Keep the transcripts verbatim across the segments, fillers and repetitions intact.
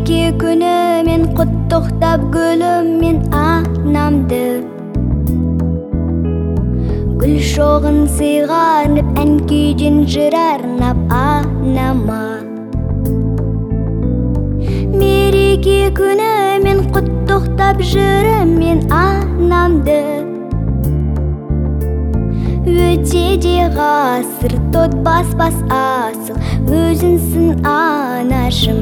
мереке күні мен құттықтап гүлім мен анамды. Гүл шоғын сыйғанып, ән күйден жыр арнап анама. Мереке күні мен құттықтап жырым мен анамды. Өте де ғасыр тот бас-бас асыл, өзінсің анашым.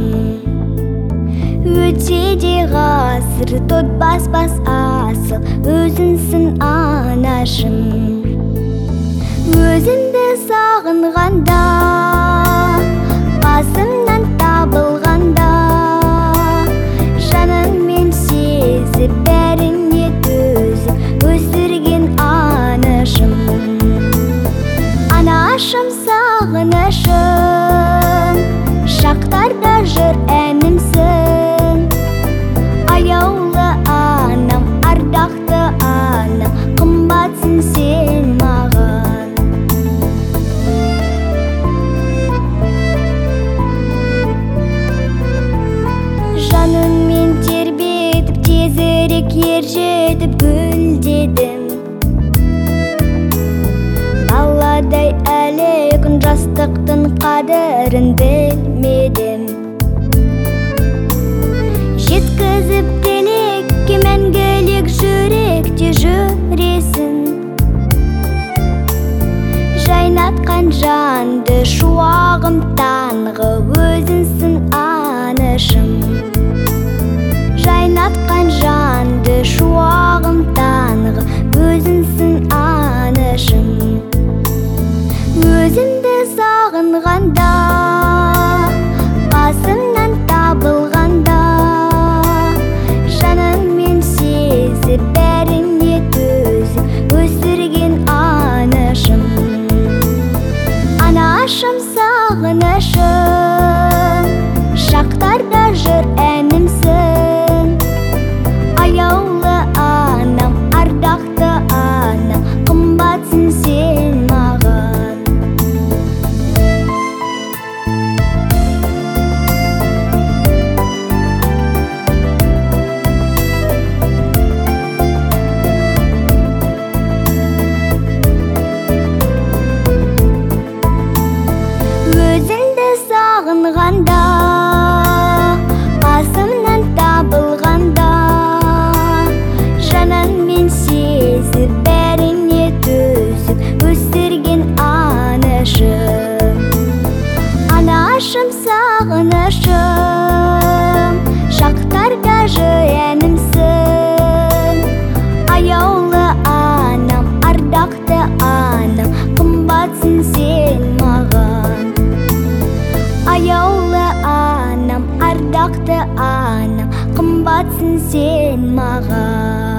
Өте де ғасыр тот бас-бас асыл, өзінсің анашым. Өзіңді сағынғанда, қасымнан табылғанда, жаныңмен сезіп бәріне төзіп өсірген анашым. Анашым сағынышым, шақтарда жыр әнімсің. Аяулы анам, ардақты анам, қымбатсың сен маған. Жаныммен тербетіп, тезірек ер жетіп гүлдедім. Баладай әлі күн жастықтың қадірін білмедім. Жеткізіп тілекке мәңгілік жүректе жүресің. Жайнатқан жанды шуағым таңғы, өзіңсің анашым. Жайнатқан жанды шуағым таңғы, өзіңсің анашым. Өзімді сағынғанда, қасымнан табылғанда, жаныңмен сезіп бәріне төзіп өсірген анашым. Анашым сағынышым, шақтарда жыр әнімсің. Аяулы анам, ардақты анам, қымбатсың сен маған. Өзіңді сағынғанда, қасымнан табылғанда, жаныңмен сезіп бәріне төзіп өсірген анашым. Анашым сағынышым, шақтарда жыр әнімсің. Аяулы анам, ардақты анам, қымбатсың сен маған. Аяулы анам, ардақты анам, қымбатсың сен маған.